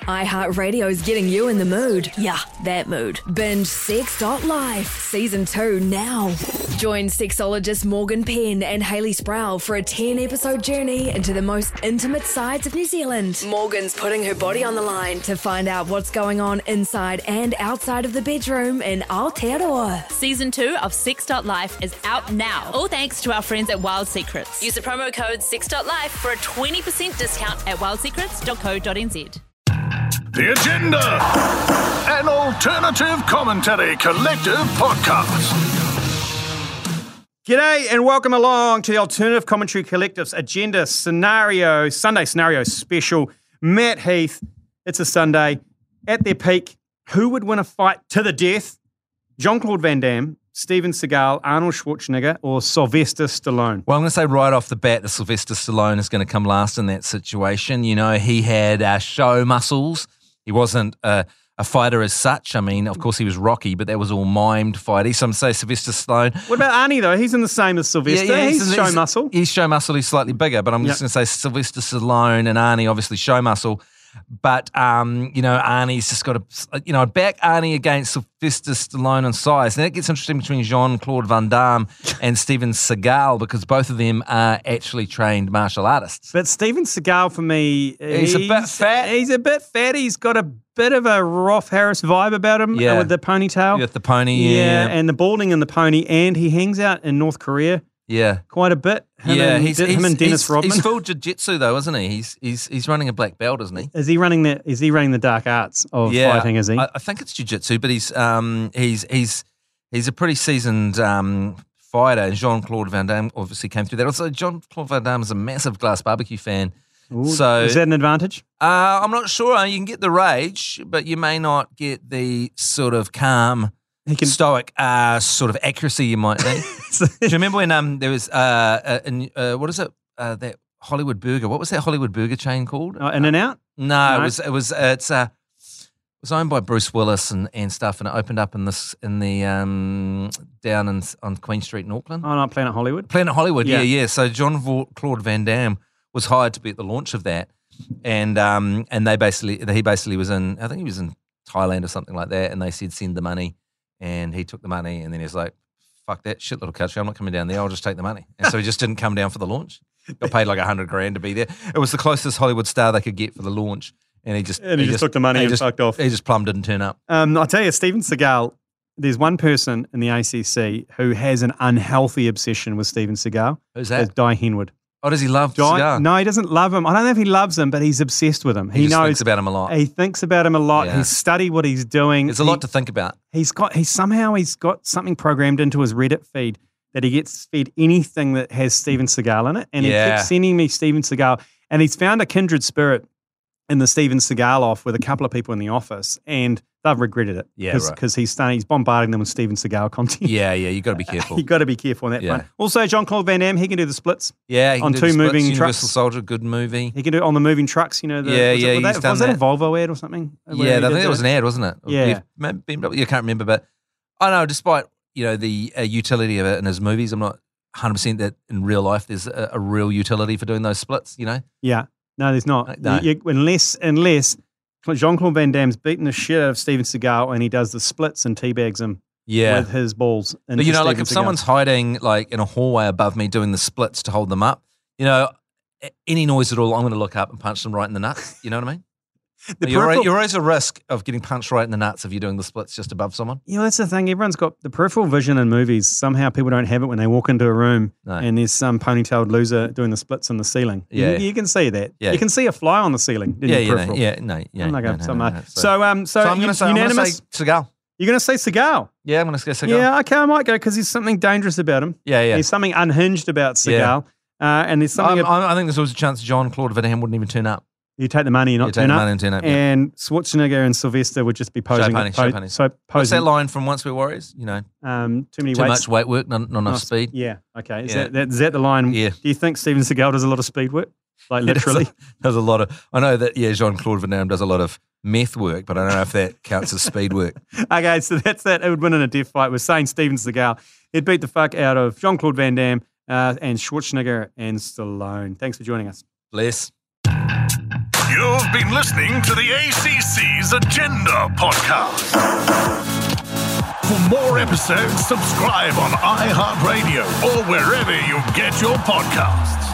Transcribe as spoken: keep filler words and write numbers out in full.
iHeartRadio's getting you in the mood. Yeah, that mood. Binge Sex Life Season two now. Join sexologist Morgan Penn and Hayley Sproul for a ten-episode journey into the most intimate sides of New Zealand. Morgan's putting her body on the line to find out what's going on inside and outside of the bedroom in Aotearoa. Season two of Sex Life is out now. All thanks to our friends at Wild Secrets. Use the promo code Sex Life for a twenty percent discount at wild secrets dot co dot n z. The Agenda, an alternative commentary collective podcast. G'day and welcome along to the Alternative Commentary Collective's Agenda Scenario, Sunday Scenario Special. Matt Heath, it's a Sunday. At their peak, who would win a fight to the death? Jean-Claude Van Damme, Steven Seagal, Arnold Schwarzenegger, or Sylvester Stallone? Well, I'm going to say right off the bat that Sylvester Stallone is going to come last in that situation. You know, he had uh, show muscles. He wasn't uh, a fighter as such. I mean, of course, he was Rocky, but that was all mimed fighting. So I'm going to say Sylvester Stallone. What about Arnie, though? He's in the same as Sylvester. Yeah, yeah, he's, he's show he's, muscle. He's show muscle. He's slightly bigger, but I'm yep. just going to say Sylvester Stallone and Arnie, obviously show muscle. But, um, you know, Arnie's just got to, you know, I'd back Arnie against Sylvester Stallone in size. Now, that gets interesting between Jean-Claude Van Damme and Steven Seagal because both of them are actually trained martial artists. But Steven Seagal, for me, he's, he's a bit fat. He's a bit fat. He's got a bit of a Rolf Harris vibe about him yeah. with the ponytail. With the pony, yeah. Yeah, and the balding and the pony. And he hangs out in North Korea. Yeah, quite a bit. Him yeah, and, he's, him he's, and Dennis he's, Rodman. He's full jiu-jitsu though, isn't he? He's he's he's running a black belt, isn't he? Is he running the Is he running the dark arts of yeah, fighting? Is he? I, I think it's jiu-jitsu, but he's um he's he's he's a pretty seasoned um fighter. And Jean-Claude Van Damme obviously came through that. Also, Jean-Claude Van Damme is a massive Glass Barbecue fan. Ooh, so is that an advantage? Uh, I'm not sure. You can get the rage, but you may not get the sort of calm. He can, stoic uh, sort of accuracy you might need. Do you remember when um there was uh, uh, uh what is it uh, that Hollywood burger? What was that Hollywood burger chain called? Uh, In and Out? No, no, it was it was uh, it's uh it was owned by Bruce Willis and, and stuff, and it opened up in this in the um down in on Queen Street in Auckland. Oh, not Planet Hollywood. Planet Hollywood, yeah, yeah. yeah. So Jean-Claude Van Damme was hired to be at the launch of that, and um and they basically he basically was in I think he was in Thailand or something like that, and they said send the money. And he took the money, and then he was like, fuck that shit little country, I'm not coming down there, I'll just take the money. And so he just didn't come down for the launch. Got paid like a hundred grand to be there. It was the closest Hollywood star they could get for the launch. And he just and he, he just, just took the money and just, fucked off. He just plumb didn't turn up. Um, I'll tell you, Steven Seagal, there's one person in the A C C who has an unhealthy obsession with Steven Seagal. Who's that? It's Di Henwood. Oh, does he love Di, Seagal? No, he doesn't love him. I don't know if he loves him, but he's obsessed with him. He, he just knows thinks about him a lot. He thinks about him a lot. Yeah. He's studied what he's doing. There's a he, lot to think about. He's got. He's somehow he's got something programmed into his Reddit feed that he gets fed anything that has Steven Seagal in it, and yeah. he keeps sending me Steven Seagal, and he's found a kindred spirit in the Steven Seagal off with a couple of people in the office, and they've regretted it. Yeah, Cause, right. Because he's starting, he's bombarding them with Steven Seagal content. Yeah, yeah, you got to be careful. you got to be careful on that yeah. front. Also, Jean-Claude Van Damme, he can do the splits. Yeah, he can on do two the splits. moving Universal trucks. Soldier, good movie. He can do it on the moving trucks. You know. The, yeah, was yeah, it, was he's that, done was that, that a Volvo ad or something? Yeah, I think that was an ad, wasn't it? Yeah, B M W. You can't remember, but I know. Despite you know the uh, utility of it in his movies, I'm not one hundred percent that in real life there's a, a real utility for doing those splits. You know. Yeah. No, there's not. No. You, you, unless unless. Jean-Claude Van Damme's beating the shit out of Steven Seagal and he does the splits and teabags him yeah. with his balls. But you know, Steven like if Seagal. someone's hiding like in a hallway above me doing the splits to hold them up, you know, any noise at all, I'm going to look up and punch them right in the nuts. You know what I mean? The you're, peripheral- you're always a risk of getting punched right in the nuts if you're doing the splits just above someone. Yeah, that's the thing. Everyone's got the peripheral vision in movies. Somehow people don't have it when they walk into a room No. and there's some ponytailed loser doing the splits in the ceiling. Yeah. You, you can see that. Yeah. You can see a fly on the ceiling. In Yeah, your yeah, no, peripheral. yeah, no, yeah. I'm not no, going no, so no, much. no, so, So, um, so, so I'm going to say, I'm going to unanimous. say Seagal. You're going to say Seagal? Yeah, I'm going to say Seagal. Yeah, okay, I might go because there's something dangerous about him. Yeah, yeah. There's something unhinged about Seagal. Yeah. Uh, and there's something. I'm, ab- I think there's always a chance Jean-Claude Van Damme wouldn't even turn up. You take the money and You not take turn the up. money and turn up, yeah. And Schwarzenegger and Sylvester would just be posing. pony, po- show pony. So What's posing. that line from Once We're Warriors? You know, Um, too many too weights. much weight work, not, not enough Not- speed. Yeah. Okay. Is, Yeah. That, that, is that the line? Yeah. Do you think Steven Seagal does a lot of speed work? Like literally? There's a, there's a lot of, I know that, yeah, Jean-Claude Van Damme does a lot of meth work, but I don't know if that counts as speed work. Okay, so that's that. It would win in a death fight. We're saying Steven Seagal. He'd beat the fuck out of Jean-Claude Van Damme uh, and Schwarzenegger and Stallone. Thanks for joining us. Bless. You've been listening to the A C C's Agenda podcast. For more episodes, subscribe on iHeartRadio or wherever you get your podcasts.